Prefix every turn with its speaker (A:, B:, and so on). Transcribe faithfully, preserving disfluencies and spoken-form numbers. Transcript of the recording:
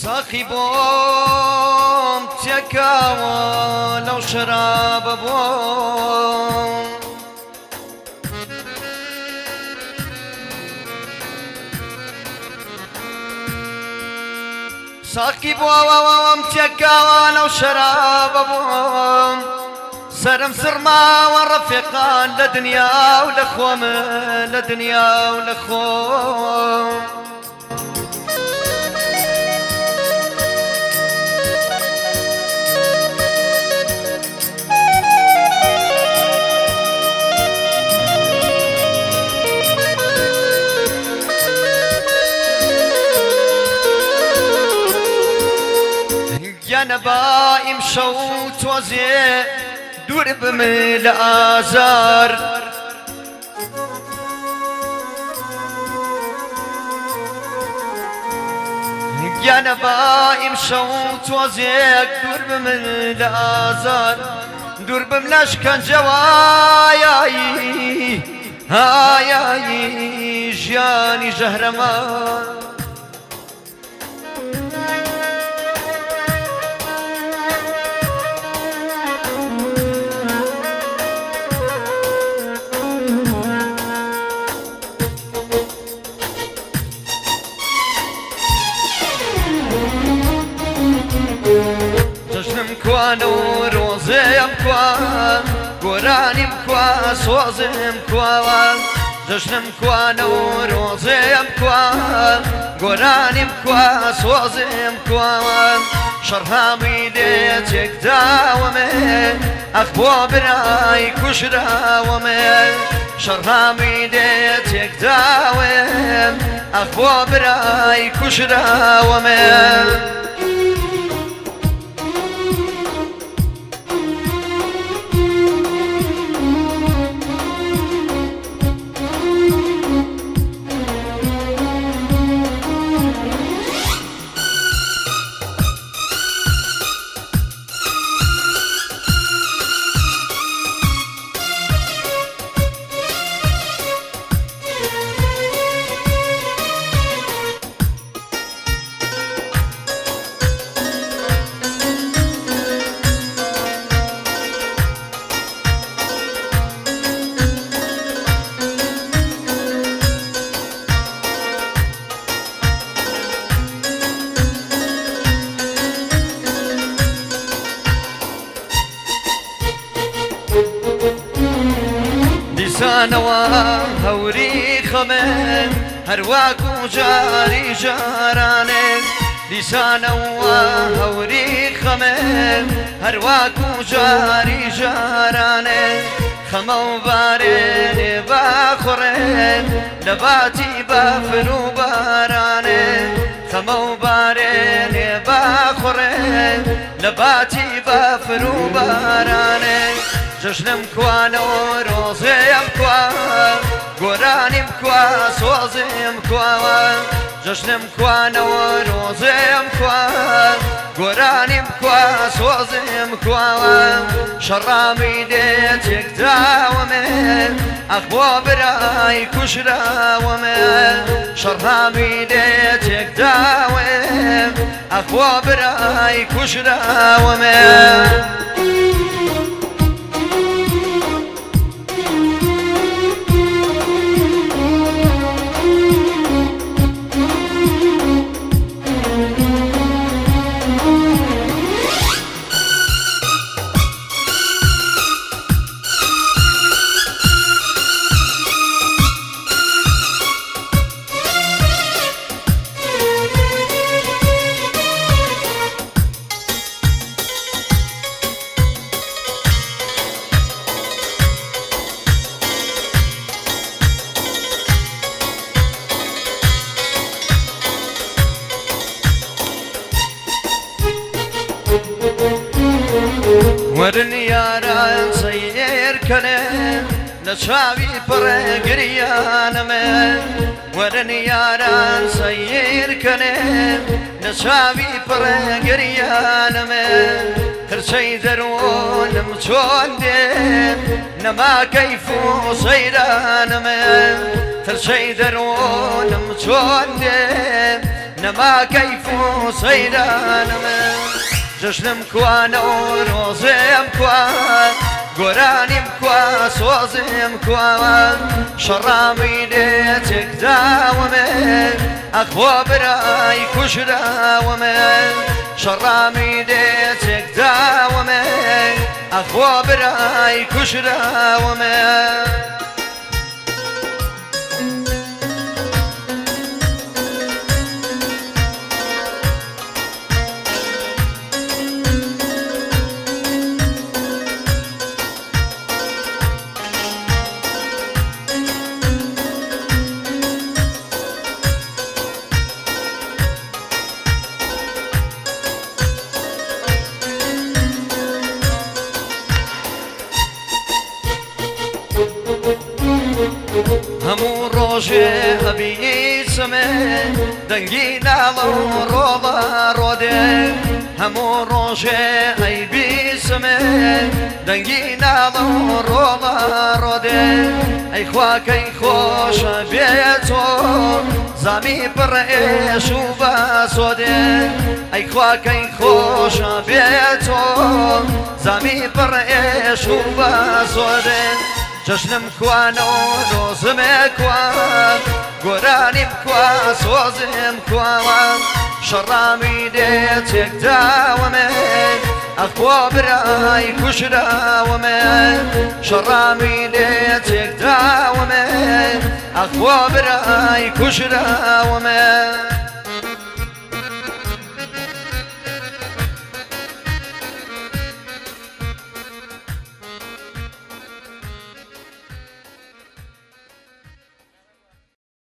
A: ساقي بوم تيكاوى لو شراب بوم ساقي بوم تيكاوى لو شراب بوم سرم سرما والرفيقان لدنيا ولخوم لدنيا ولخوم نبا امشو توزي دور بمل آزار يا نبا امشو توزي دور بمل آزار دور بمناش كان جواياي هاياي جاني جهرمان كوانو روزي مكوا قراني مكوا صوزي مكوا جشن مكوانو روزي مكوا قراني مكوا صوزي مكوا شرها بيديتك داومي أخبو براي كشرا ومي شرها بيديتك داوم أخبو براي كشرا ومي سانوا هوري خمن هرواكو جاري جارانه لسانوا هوري خمن هرواكو جاري جارانه خمو بارين باخرين لباتي بافرو بارانه خمو بارين باخرين لباتي بافرو بارانه جشنم كوانا وروزي مكوا قراني مكوا صوزي مكوا جشنم كوانا وروزي مكوا قراني مكوا صوزي مكوا شرامي ديتك داومي أخبو براي كشرا ومي شرامي ديتك داومي أخبو براي كشرا ومي ورن ياران سير كنن لشاوي برقريان من ورن ياران سير كنن لشاوي برقريان من هرشي درون مجون دين نما كيفو سيران من هرشي درون مجون دين نما كيف سيرانم جشنم كوا نوروزم كوا قرانم كوا سوزم كوا شرامي ليتك داومي أخوة براي كشراومي شرامي ليتك داومي أخوة براي كشراومي همو روژه هبیسمه دنگی نالو روضا روده همو روژه هبیسمه دنگی نالو روضا روده ای خواک ای خوش بیتو زمی پر ایش و بسوده ای خواک ای خوش بیتو زمی پر ایش و بسوده جشنم كوا نوروزم كوا قرانم كوا سوزم كوا شرامي ديتك داومي أخوة براي كشراومي شرامي ديتك داومي أخوة براي كشراومي